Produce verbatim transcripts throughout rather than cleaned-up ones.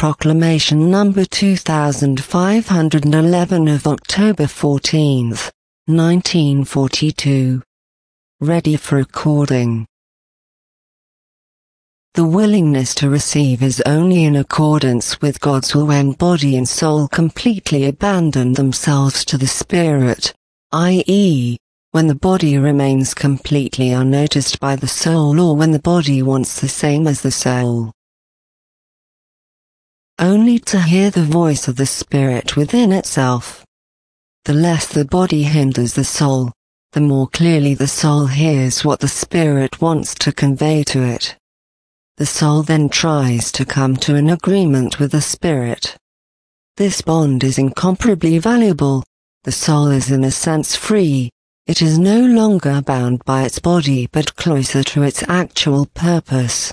Proclamation number two thousand five hundred eleven of October fourteenth, nineteen forty-two. Ready for recording. The willingness to receive is only in accordance with God's will when body and soul completely abandon themselves to the Spirit, that is, when the body remains completely unnoticed by the soul or when the body wants the same as the soul. Only to hear the voice of the Spirit within itself. The less the body hinders the soul, the more clearly the soul hears what the Spirit wants to convey to it. The soul then tries to come to an agreement with the Spirit. This bond is incomparably valuable. The soul is in a sense free. It is no longer bound by its body but closer to its actual purpose.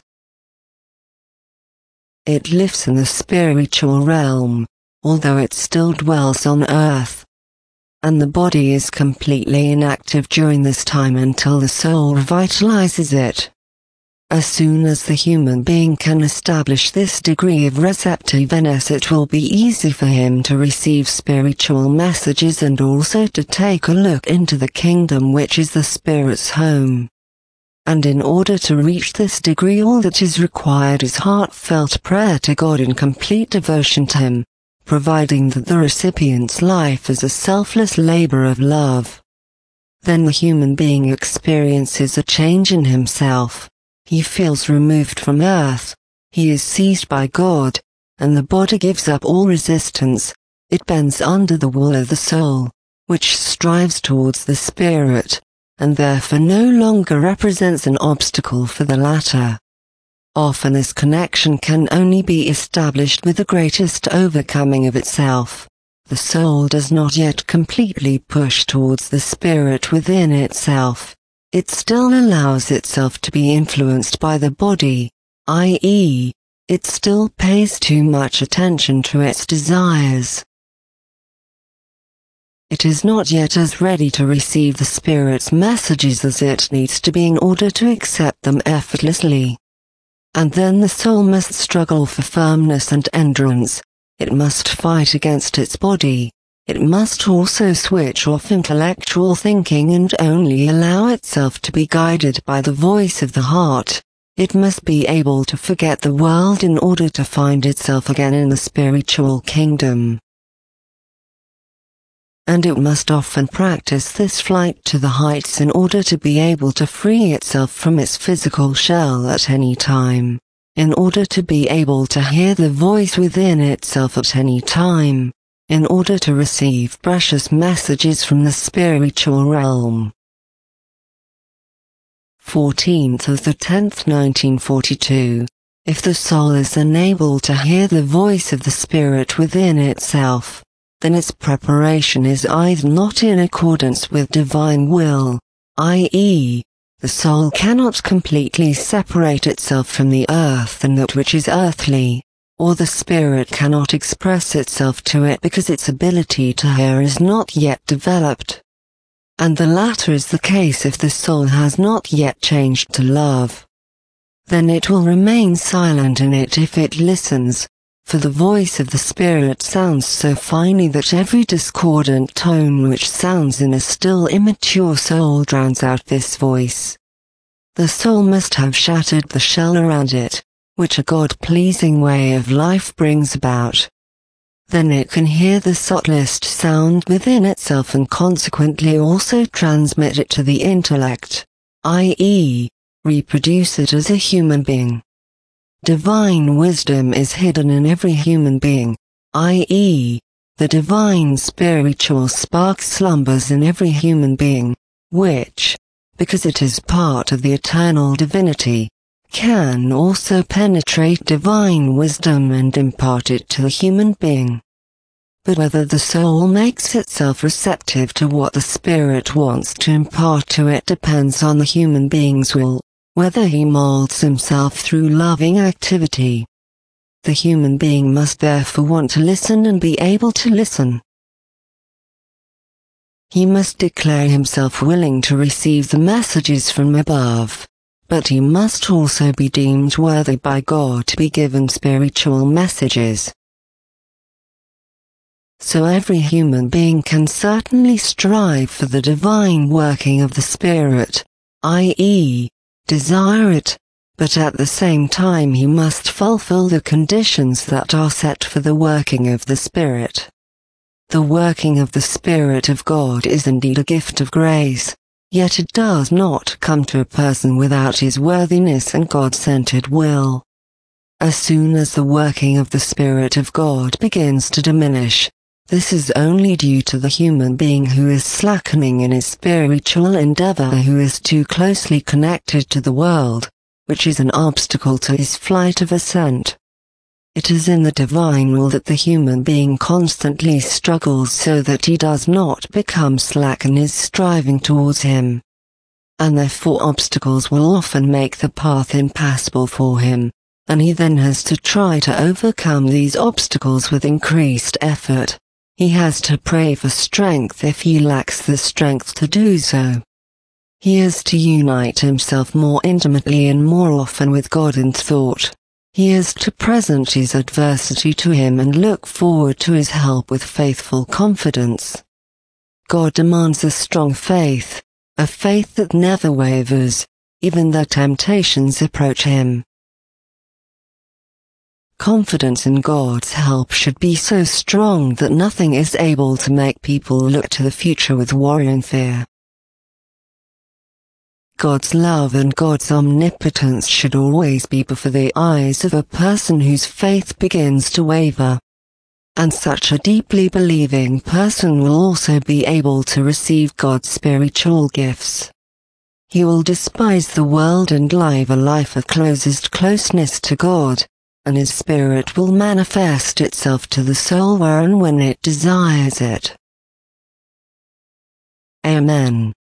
It lives in the spiritual realm, although it still dwells on earth. And the body is completely inactive during this time until the soul revitalizes it. As soon as the human being can establish this degree of receptiveness, it will be easy for him to receive spiritual messages and also to take a look into the kingdom which is the Spirit's home. And in order to reach this degree, all that is required is heartfelt prayer to God in complete devotion to Him, providing that the recipient's life is a selfless labor of love. Then the human being experiences a change in himself. He feels removed from earth, he is seized by God, and the body gives up all resistance. It bends under the will of the soul, which strives towards the Spirit, and therefore no longer represents an obstacle for the latter. Often this connection can only be established with the greatest overcoming of itself. The soul does not yet completely push towards the Spirit within itself. It still allows itself to be influenced by the body, that is, it still pays too much attention to its desires. It is not yet as ready to receive the Spirit's messages as it needs to be in order to accept them effortlessly. And then the soul must struggle for firmness and endurance. It must fight against its body. It must also switch off intellectual thinking and only allow itself to be guided by the voice of the heart. It must be able to forget the world in order to find itself again in the spiritual kingdom. And it must often practice this flight to the heights in order to be able to free itself from its physical shell at any time, in order to be able to hear the voice within itself at any time, in order to receive precious messages from the spiritual realm. fourteenth of the tenth nineteen forty-two. If the soul is unable to hear the voice of the Spirit within itself, then its preparation is either not in accordance with divine will, that is, the soul cannot completely separate itself from the earth and that which is earthly, or the Spirit cannot express itself to it because its ability to hear is not yet developed. And the latter is the case if the soul has not yet changed to love. Then it will remain silent in it if it listens, for the voice of the Spirit sounds so finely that every discordant tone which sounds in a still immature soul drowns out this voice. The soul must have shattered the shell around it, which a God-pleasing way of life brings about. Then it can hear the subtlest sound within itself and consequently also transmit it to the intellect, that is, reproduce it as a human being. Divine wisdom is hidden in every human being, that is, the divine spiritual spark slumbers in every human being, which, because it is part of the eternal divinity, can also penetrate divine wisdom and impart it to the human being. But whether the soul makes itself receptive to what the Spirit wants to impart to it depends on the human being's will, whether he molds himself through loving activity. The human being must therefore want to listen and be able to listen. He must declare himself willing to receive the messages from above, but he must also be deemed worthy by God to be given spiritual messages. So every human being can certainly strive for the divine working of the Spirit, that is, desire it, but at the same time he must fulfill the conditions that are set for the working of the Spirit. The working of the Spirit of God is indeed a gift of grace, yet it does not come to a person without his worthiness and God-centered will. As soon as the working of the Spirit of God begins to diminish, this is only due to the human being who is slackening in his spiritual endeavor, who is too closely connected to the world, which is an obstacle to his flight of ascent. It is in the divine will that the human being constantly struggles so that he does not become slack in his striving towards him. And therefore obstacles will often make the path impassable for him, and he then has to try to overcome these obstacles with increased effort. He has to pray for strength if he lacks the strength to do so. He is to unite himself more intimately and more often with God in thought. He is to present his adversity to him and look forward to his help with faithful confidence. God demands a strong faith, a faith that never wavers, even though temptations approach him. Confidence in God's help should be so strong that nothing is able to make people look to the future with worry and fear. God's love and God's omnipotence should always be before the eyes of a person whose faith begins to waver. And such a deeply believing person will also be able to receive God's spiritual gifts. He will despise the world and live a life of closest closeness to God, and his spirit will manifest itself to the soul where and when it desires it. Amen.